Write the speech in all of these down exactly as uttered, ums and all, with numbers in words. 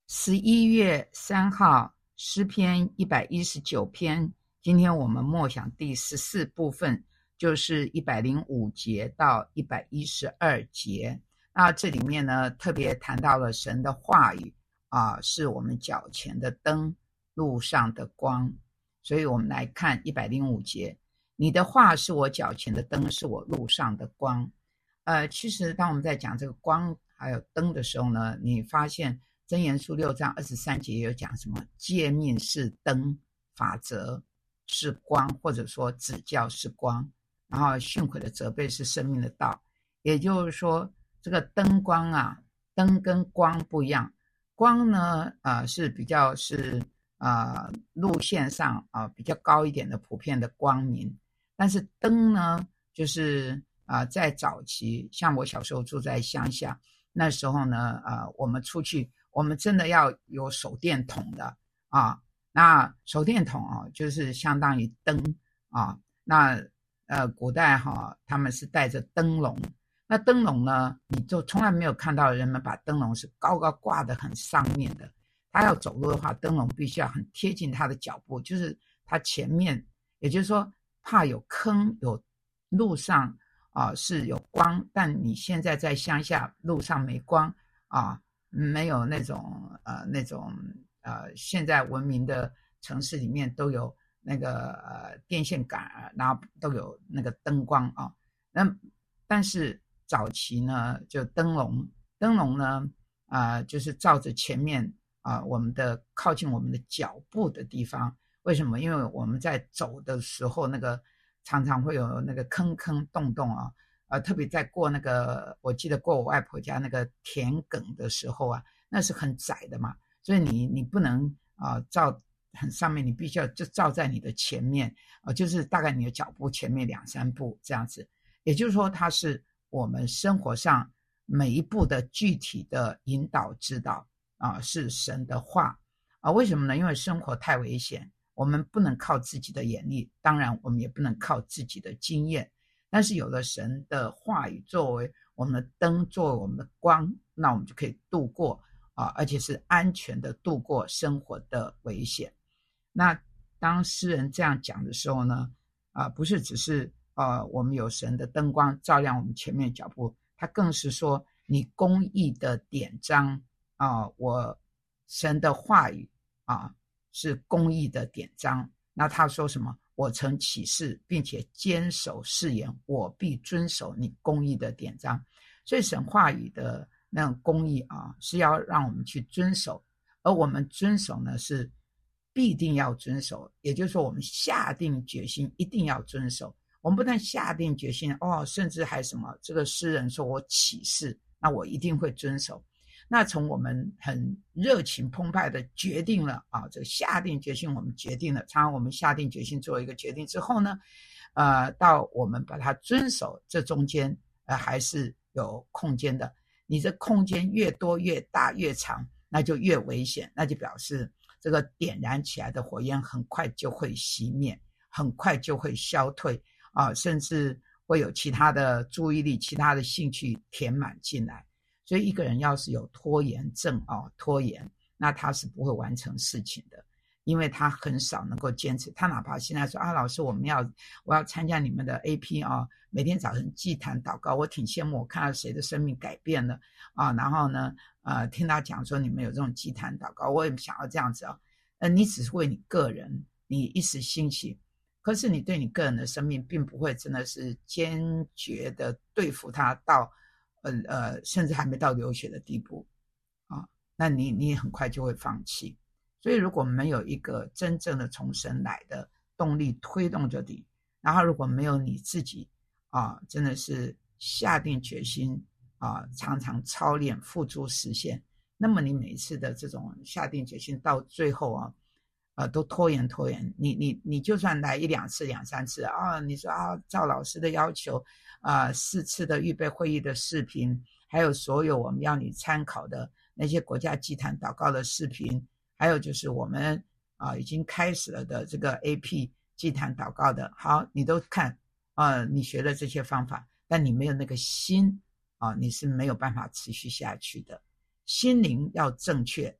十一月三号，诗篇一百一十九篇。今天我们默想第十四部分，就是一百零五节到一百一十二节。那这里面呢，特别谈到了神的话语啊，是我们脚前的灯，路上的光。所以我们来看一百零五节，你的话是我脚前的灯，是我路上的光。呃，其实当我们在讲这个光还有灯的时候呢，你发现箴言书六章二十三节有讲什么？诫命是灯，法则是光，或者说指教是光，然后训诲的责备是生命的道。也就是说，这个灯光啊，灯跟光不一样。光呢，呃，是比较是呃路线上啊、呃、比较高一点的普遍的光明，但是灯呢，就是啊、呃、在早期，像我小时候住在乡下，那时候呢，呃，我们出去。我们真的要有手电筒的啊，那手电筒啊，就是相当于灯啊。那呃，古代哈、啊，他们是带着灯笼。那灯笼呢，你就从来没有看到人们把灯笼是高高挂得很上面的。他要走路的话，灯笼必须要很贴近他的脚步，就是他前面，也就是说，怕有坑，有路上啊是有光，但你现在在乡下，路上没光啊。没有那种呃那种呃现在文明的城市里面都有那个呃电线杆，然后都有那个灯光啊。那但是早期呢，就灯笼，灯笼呢啊、呃、就是照着前面啊、呃、我们的靠近我们的脚步的地方。为什么？因为我们在走的时候，那个常常会有那个坑坑洞洞啊。呃，特别在过那个，我记得过我外婆家那个田埂的时候啊，那是很窄的嘛，所以你你不能啊、呃、照很上面，你必须要就照在你的前面啊、呃，就是大概你的脚步前面两三步这样子。也就是说，它是我们生活上每一步的具体的引导指导啊、呃，是神的话啊、呃。为什么呢？因为生活太危险，我们不能靠自己的眼力，当然我们也不能靠自己的经验。但是有了神的话语作为我们的灯，作为我们的光，那我们就可以度过啊，而且是安全的度过生活的危险。那当诗人这样讲的时候呢，啊，不是只是呃我们有神的灯光照亮我们前面的脚步，他更是说你公义的典章啊，我神的话语啊是公义的典章。那他说什么？我曾起誓，并且坚守誓言，我必遵守你公义的典章。所以神话语的那种公义啊，是要让我们去遵守，而我们遵守呢，是必定要遵守。也就是说，我们下定决心一定要遵守。我们不但下定决心哦，甚至还什么？这个诗人说我起誓，那我一定会遵守。那从我们很热情澎湃的决定了啊，这个下定决心，我们决定了。常常我们下定决心做一个决定之后呢，呃，到我们把它遵守，这中间呃还是有空间的。你这空间越多越大越长，那就越危险，那就表示这个点燃起来的火焰很快就会熄灭，很快就会消退啊，甚至会有其他的注意力、其他的兴趣填满进来。所以一个人要是有拖延症啊，拖延，那他是不会完成事情的，因为他很少能够坚持。他哪怕现在说啊，老师，我们要我要参加你们的 A P 啊，每天早晨祭坛祷告，我挺羡慕，我看到谁的生命改变了啊，然后呢，呃，听他讲说你们有这种祭坛祷告，我也想要这样子啊。呃，你只是为你个人，你一时兴起，可是你对你个人的生命并不会真的是坚决的对付他到。呃呃，甚至还没到流血的地步啊，那你你很快就会放弃。所以如果没有一个真正的从神来的动力推动着你，然后如果没有你自己啊，真的是下定决心啊，常常操练付诸实现，那么你每一次的这种下定决心到最后啊，呃，都拖延拖延，你你你就算来一两次、两三次啊，你说啊，照老师的要求，啊、呃，四次的预备会议的视频，还有所有我们要你参考的那些国家祭坛祷告的视频，还有就是我们啊、呃、已经开始了的这个 A P 祭坛祷告的，好，你都看啊、呃，你学了这些方法，但你没有那个心啊、呃，你是没有办法持续下去的。心灵要正确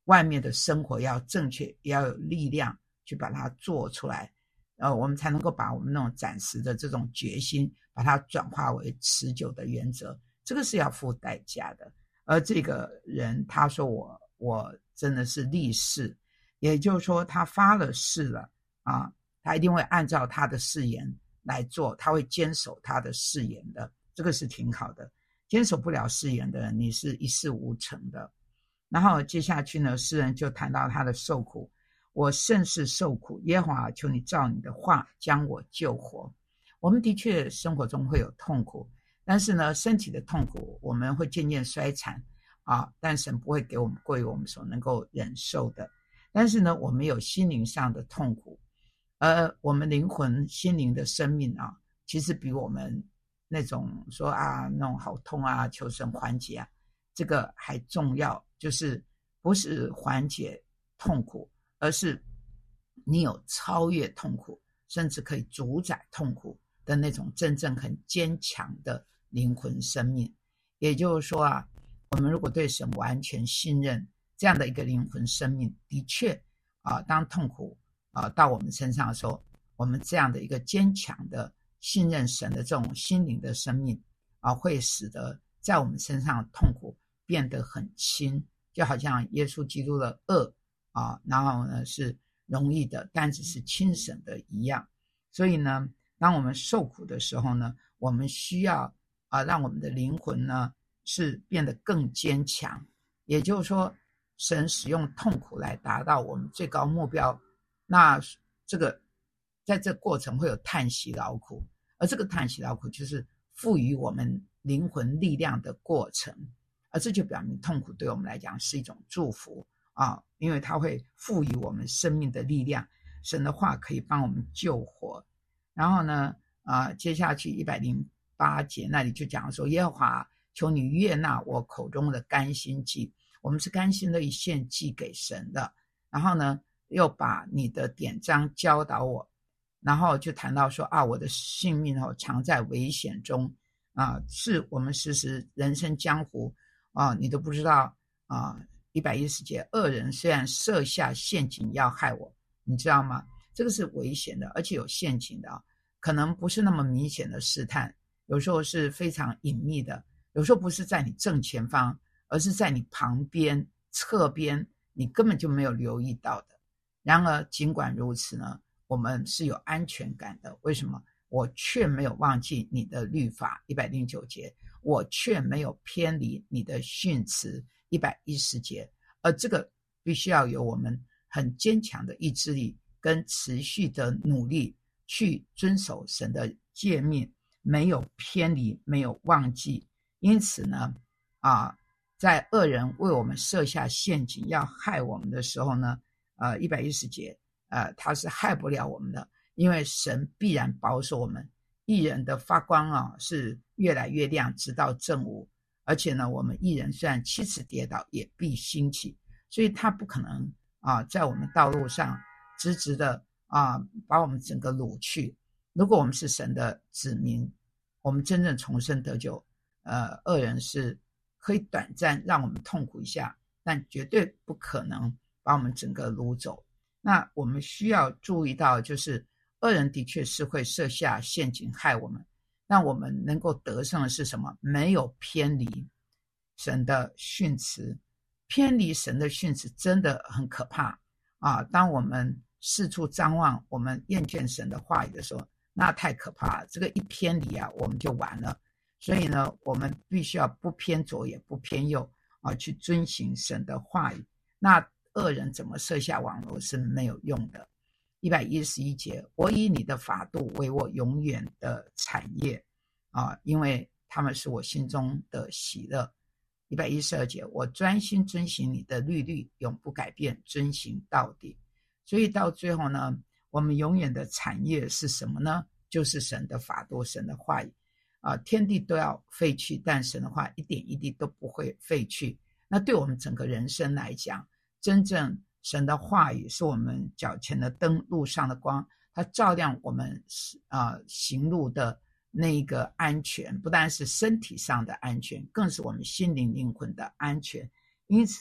外面的生活要正确，也要有力量去把它做出来，呃，我们才能够把我们那种暂时的这种决心，把它转化为持久的原则。这个是要付代价的。而这个人他说我我真的是立誓，也就是说他发了誓了啊，他一定会按照他的誓言来做，他会坚守他的誓言的，这个是挺好的。坚守不了誓言的人，你是一事无成的。然后接下去呢，诗人就谈到他的受苦，我甚是受苦，耶和华求你照你的话将我救活。我们的确生活中会有痛苦，但是呢，身体的痛苦我们会渐渐衰残啊，但神不会给我们过于我们所能够忍受的。但是呢，我们有心灵上的痛苦，而我们灵魂心灵的生命啊，其实比我们那种说啊那种好痛啊求神缓解啊，这个还重要。就是不是缓解痛苦，而是你有超越痛苦，甚至可以主宰痛苦的那种真正很坚强的灵魂生命。也就是说啊，我们如果对神完全信任，这样的一个灵魂生命，的确啊，当痛苦啊到我们身上的时候，我们这样的一个坚强的信任神的这种心灵的生命啊，会使得在我们身上的痛苦变得很轻，就好像耶稣基督的恶啊，然后呢是容易的，担子是轻省的一样。所以呢，当我们受苦的时候呢，我们需要啊，让我们的灵魂呢是变得更坚强。也就是说，神使用痛苦来达到我们最高目标，那这个在这过程会有叹息劳苦，而这个叹息劳苦就是赋予我们灵魂力量的过程。而这就表明痛苦对我们来讲是一种祝福啊，因为它会赋予我们生命的力量，神的话可以帮我们救活。然后呢啊，接下去一百零八节那里就讲说，耶和华求你悦纳我口中的甘心祭，我们是甘心的一献祭给神的。然后呢又把你的典章教导我，然后就谈到说啊，我的性命哦常在危险中啊，是我们时时人生江湖啊，你都不知道啊。一百一十节，恶人虽然设下陷阱要害我，你知道吗？这个是危险的，而且有陷阱的啊，可能不是那么明显的试探，有时候是非常隐秘的，有时候不是在你正前方，而是在你旁边、侧边，你根本就没有留意到的。然而，尽管如此呢，我们是有安全感的。为什么？我却没有忘记你的律法，一百零九节，我却没有偏离你的训词，一百一十节。而这个必须要有我们很坚强的意志力跟持续的努力去遵守神的诫命，没有偏离，没有忘记。因此呢啊，在恶人为我们设下陷阱要害我们的时候呢，呃，一百一十节，呃，他是害不了我们的，因为神必然保守我们。义人的发光啊，是越来越亮，直到正午。而且呢，我们义人虽然七次跌倒，也必兴起，所以他不可能啊，在我们道路上直直的啊，把我们整个掳去。如果我们是神的子民，我们真正重生得救，呃，恶人是可以短暂让我们痛苦一下，但绝对不可能把我们整个掳走。那我们需要注意到，就是恶人的确是会设下陷阱害我们，那我们能够得胜的是什么？没有偏离神的训词。偏离神的训词真的很可怕啊！当我们四处张望，我们厌倦神的话语的时候，那太可怕了。这个一偏离啊，我们就完了。所以呢，我们必须要不偏左也不偏右啊，去遵行神的话语。那恶人怎么设下网络是没有用的。一百一十一节，我以你的法度为我永远的产业啊，因为他们是我心中的喜乐。一百一十二节，我专心遵行你的律律，永不改变，遵行到底。所以到最后呢，我们永远的产业是什么呢？就是神的法度，神的话语啊，天地都要废去，但神的话一点一滴都不会废去。那对我们整个人生来讲，真正神的话语是我们脚前的灯，路上的光，它照亮我们啊、呃、行路的那个安全，不但是身体上的安全，更是我们心灵灵魂的安全。因此呢，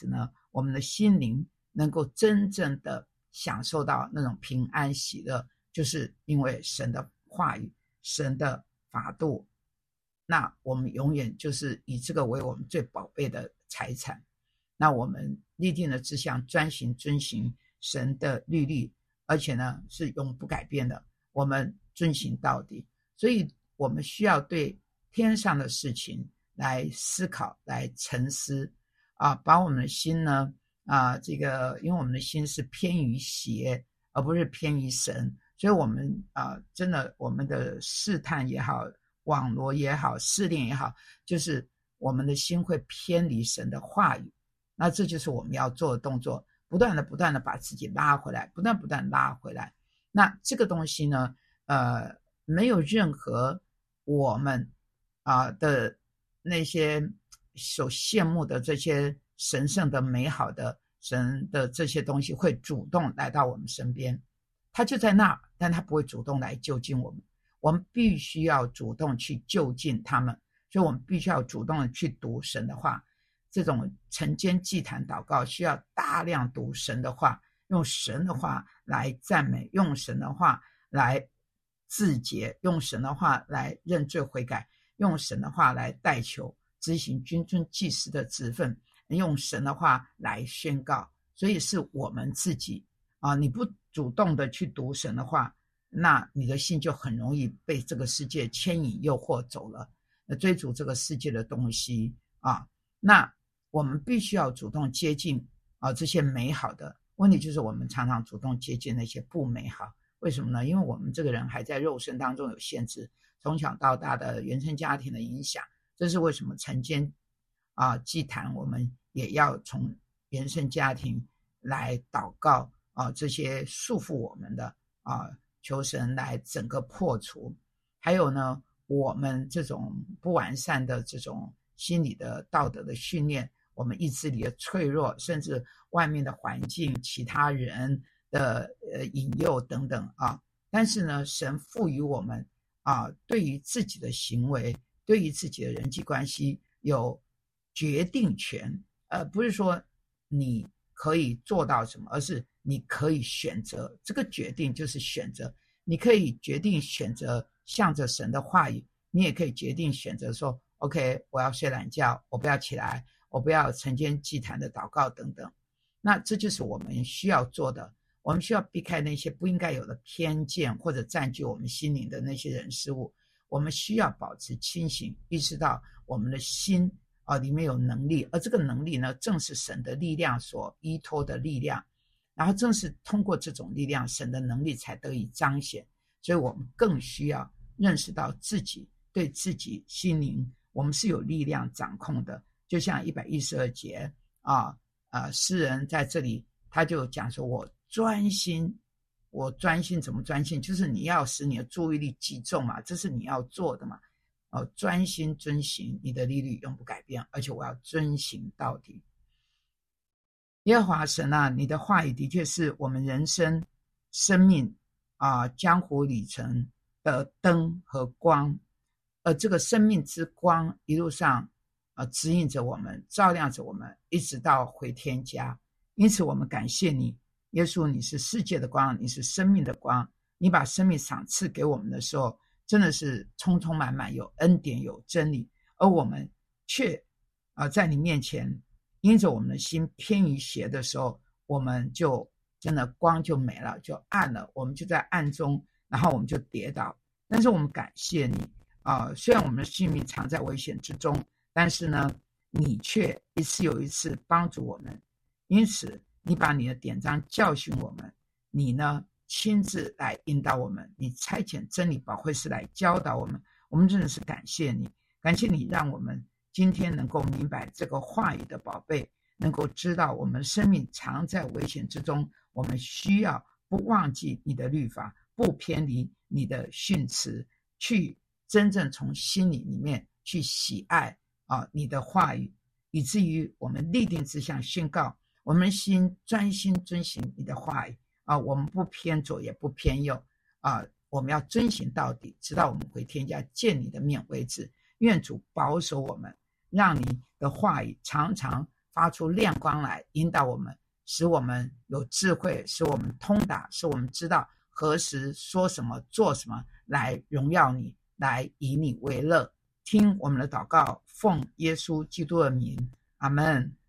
我们的心灵能够真正的享受到那种平安喜乐，就是因为神的话语，神的法度，那我们永远就是以这个为我们最宝贝的财产。那我们立定的志向，专行遵行神的律例，而且呢是永不改变的，我们遵行到底。所以我们需要对天上的事情来思考，来沉思啊，把我们的心呢啊，这个因为我们的心是偏于邪，而不是偏于神，所以我们啊，真的我们的试探也好，网罗也好，试炼也好，就是我们的心会偏离神的话语。那这就是我们要做的动作，不断的不断的把自己拉回来，不断不断拉回来。那这个东西呢，呃，没有任何我们啊、呃、的那些所羡慕的这些神圣的美好的神的这些东西会主动来到我们身边，他就在那，但他不会主动来就近我们，我们必须要主动去就近他们，所以我们必须要主动的去读神的话。这种晨间祭坛祷告需要大量读神的话，用神的话来赞美，用神的话来自洁，用神的话来认罪悔改，用神的话来代求，执行君尊祭司的职分，用神的话来宣告。所以是我们自己啊，你不主动的去读神的话，那你的心就很容易被这个世界牵引诱惑走了，追逐这个世界的东西啊。那我们必须要主动接近啊这些美好的，问题就是我们常常主动接近那些不美好。为什么呢？因为我们这个人还在肉身当中有限制，从小到大的原生家庭的影响，这是为什么晨间啊祭坛我们也要从原生家庭来祷告啊，这些束缚我们的啊，求神来整个破除。还有呢，我们这种不完善的这种心理的道德的训练，我们意志力的脆弱，甚至外面的环境、其他人的呃引诱等等啊。但是呢，神赋予我们啊，对于自己的行为，对于自己的人际关系有决定权，呃，不是说你可以做到什么，而是你可以选择。这个决定就是选择，你可以决定选择向着神的话语，你也可以决定选择说 OK， 我要睡懒觉，我不要起来，我不要晨间祭坛的祷告等等。那这就是我们需要做的，我们需要避开那些不应该有的偏见或者占据我们心灵的那些人事物。我们需要保持清醒，意识到我们的心啊里面有能力，而这个能力呢，正是神的力量所依托的力量。然后正是通过这种力量，神的能力才得以彰显。所以我们更需要认识到自己对自己心灵，我们是有力量掌控的。就像一百一十二节啊，呃，诗人在这里他就讲说，我专心，我专心怎么专心？就是你要使你的注意力集中嘛，这是你要做的嘛。哦，专心遵行，你的律例永不改变，而且我要遵行到底。耶和华神啊，你的话语的确是我们人生生命啊江湖里程的灯和光，而这个生命之光一路上啊指引着我们，照亮着我们，一直到回天家。因此我们感谢你，耶稣，你是世界的光，你是生命的光，你把生命赏赐给我们的时候，真的是充充满满，有恩典，有真理，而我们却啊在你面前因着我们的心偏于邪的时候，我们就真的光就没了，就暗了，我们就在暗中，然后我们就跌倒。但是我们感谢你啊、呃，虽然我们的性命藏在危险之中，但是呢，你却一次又一次帮助我们。因此，你把你的典章教训我们，你呢亲自来引导我们，你差遣真理保惠师来教导我们。我们真的是感谢你，感谢你让我们今天能够明白这个话语的宝贝，能够知道我们生命常在危险之中，我们需要不忘记你的律法，不偏离你的训词，去真正从心里里面去喜爱啊你的话语，以至于我们立定志向宣告，我们心专心遵行你的话语啊，我们不偏左也不偏右啊，我们要遵行到底，直到我们回天家见你的面为止。愿主保守我们，让你的话语常常发出亮光来，引导我们，使我们有智慧，使我们通达，使我们知道何时说什么做什么来荣耀你，来以你为乐。听我们的祷告，奉耶稣基督的名，阿们。